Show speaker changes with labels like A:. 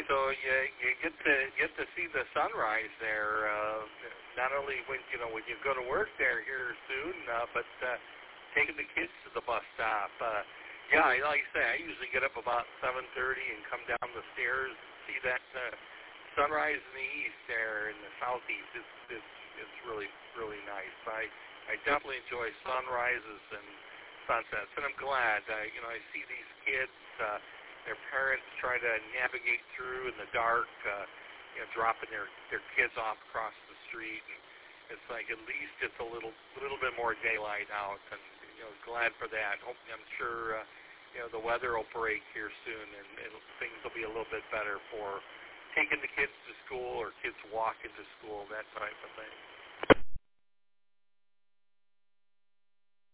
A: So you get to see the sunrise there. Not only when you go to work there here soon, but taking the kids to the bus stop. Yeah, like I say, I usually get up about 7:30 and come down the stairs and see that sunrise in the east there in the southeast. It's really nice. I definitely enjoy sunrises and sunsets, and I'm glad. I see these kids. Their parents try to navigate through in the dark, dropping their kids off across the street. And it's like at least it's a little bit more daylight out, and glad for that. I'm sure the weather will break here soon, and things will be a little bit better for taking the kids to school or kids walking to school, that type of thing.